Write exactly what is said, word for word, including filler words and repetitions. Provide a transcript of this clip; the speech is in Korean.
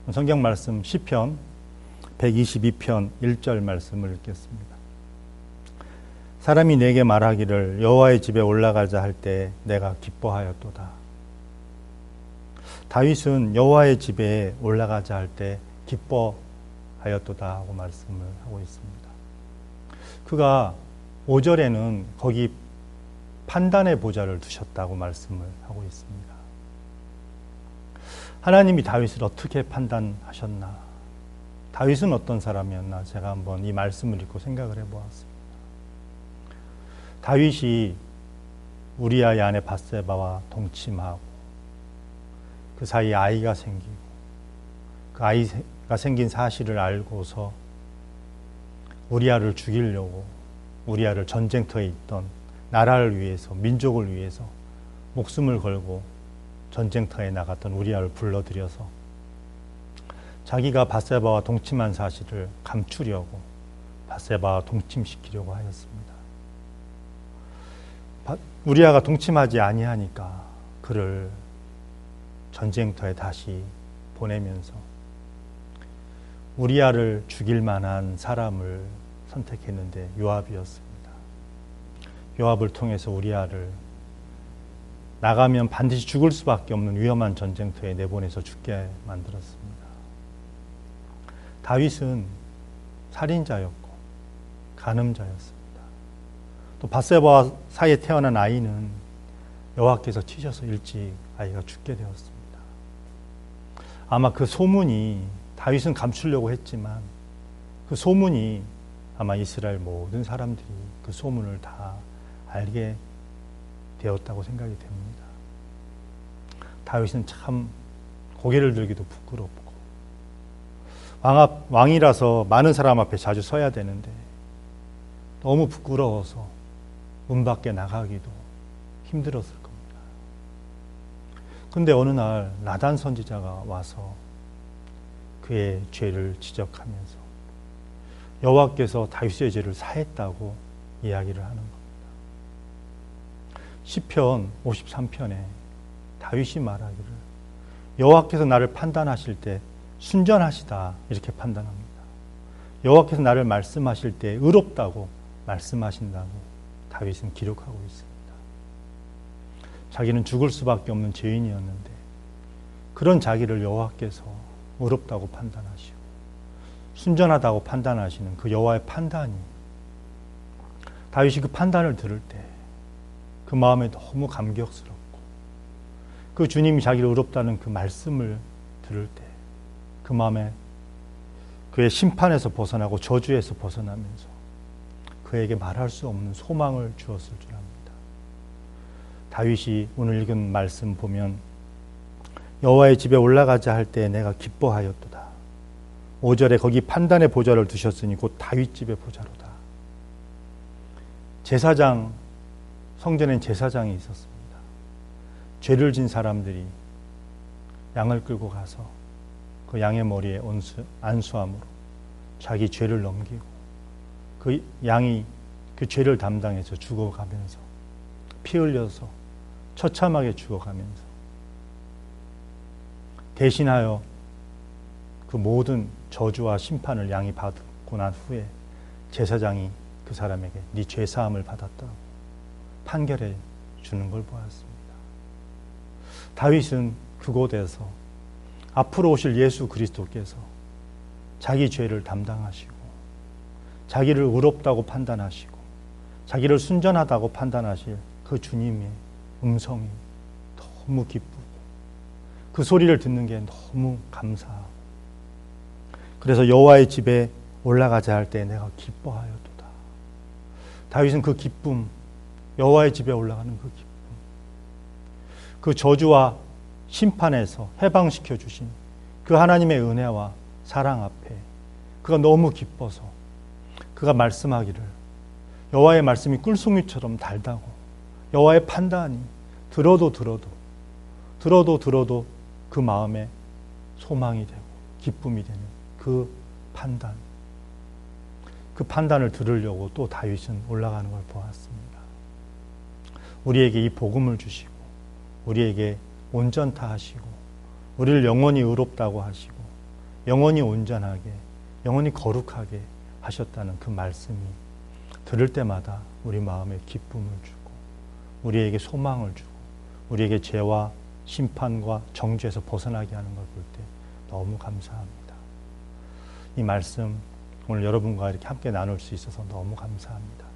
성경 말씀 시편 백이십이 편 일 절 말씀을 읽겠습니다. 사람이 내게 말하기를 여호와의 집에 올라가자 할 때 내가 기뻐하였도다. 다윗은 여호와의 집에 올라가자 할 때 기뻐하였도다 하고 말씀을 하고 있습니다. 그가 오 절에는 거기 판단의 보좌를 두셨다고 말씀을 하고 있습니다. 하나님이 다윗을 어떻게 판단하셨나? 다윗은 어떤 사람이었나? 제가 한번 이 말씀을 읽고 생각을 해보았습니다. 다윗이 우리아의 아내 밧세바와 동침하고 그 사이에 아이가 생기고 그 아이가 생긴 사실을 알고서 우리아를 죽이려고 우리아를 전쟁터에 있던 나라를 위해서 민족을 위해서 목숨을 걸고 전쟁터에 나갔던 우리아를 불러들여서 자기가 밧세바와 동침한 사실을 감추려고 밧세바와 동침시키려고 하였습니다. 우리아가 동침하지 아니하니까 그를 전쟁터에 다시 보내면서 우리아를 죽일 만한 사람을 선택했는데 요압이었습니다. 요압을 통해서 우리아를 나가면 반드시 죽을 수밖에 없는 위험한 전쟁터에 내보내서 죽게 만들었습니다. 다윗은 살인자였고 간음자였습니다. 또 밧세바와 사이에 태어난 아이는 여호와께서 치셔서 일찍 아이가 죽게 되었습니다. 아마 그 소문이 다윗은 감추려고 했지만 그 소문이 아마 이스라엘 모든 사람들이 그 소문을 다 알게 되었다고 생각이 됩니다. 다윗은 참 고개를 들기도 부끄럽고 왕 앞, 왕이라서 많은 사람 앞에 자주 서야 되는데 너무 부끄러워서 문 밖에 나가기도 힘들었을 겁니다. 그런데 어느 날 나단 선지자가 와서 그의 죄를 지적하면서 여호와께서 다윗의 죄를 사했다고 이야기를 하는 겁니다. 시편 오십삼 편에 다윗이 말하기를 여호와께서 나를 판단하실 때 순전하시다 이렇게 판단합니다. 여호와께서 나를 말씀하실 때 의롭다고 말씀하신다고 다윗은 기록하고 있습니다. 자기는 죽을 수밖에 없는 죄인이었는데 그런 자기를 여호와께서 의롭다고 판단하시고 순전하다고 판단하시는 그 여호와의 판단이 다윗이 그 판단을 들을 때 그 마음에 너무 감격스럽고 그 주님이 자기를 의롭다는 그 말씀을 들을 때 그 마음에 그의 심판에서 벗어나고 저주에서 벗어나면서 그에게 말할 수 없는 소망을 주었을 줄 압니다. 다윗이 오늘 읽은 말씀 보면 여호와의 집에 올라가자 할 때 내가 기뻐하였도다. 오 절에 거기 판단의 보좌를 두셨으니 곧 다윗 집의 보좌로다. 제사장, 성전엔 제사장이 있었습니다. 죄를 진 사람들이 양을 끌고 가서 그 양의 머리에 온수, 안수함으로 자기 죄를 넘기고 그 양이 그 죄를 담당해서 죽어가면서 피 흘려서 처참하게 죽어가면서 대신하여 그 모든 저주와 심판을 양이 받고 난 후에 제사장이 그 사람에게 네 죄사함을 받았다고 판결해 주는 걸 보았습니다. 다윗은 그곳에서 앞으로 오실 예수 그리스도께서 자기 죄를 담당하시고 자기를 의롭다고 판단하시고 자기를 순전하다고 판단하실 그 주님의 음성이 너무 기쁘고 그 소리를 듣는 게 너무 감사하고 그래서 여호와의 집에 올라가자 할 때 내가 기뻐하였도다. 다윗은 그 기쁨, 여호와의 집에 올라가는 그 기쁨, 그 저주와 심판에서 해방시켜 주신 그 하나님의 은혜와 사랑 앞에 그가 너무 기뻐서 그가 말씀하기를 여호와의 말씀이 꿀송이처럼 달다고 여호와의 판단이 들어도 들어도 들어도 들어도 그 마음에 소망이 되고 기쁨이 되는 그 판단, 그 판단을 들으려고 또 다윗은 올라가는 걸 보았습니다. 우리에게 이 복음을 주시고 우리에게 온전타 하시고 우리를 영원히 의롭다고 하시고 영원히 온전하게, 영원히 거룩하게 하셨다는 그 말씀이 들을 때마다 우리 마음에 기쁨을 주고 우리에게 소망을 주고 우리에게 죄와 심판과 정죄에서 벗어나게 하는 걸 볼 때 너무 감사합니다. 이 말씀 오늘 여러분과 이렇게 함께 나눌 수 있어서 너무 감사합니다.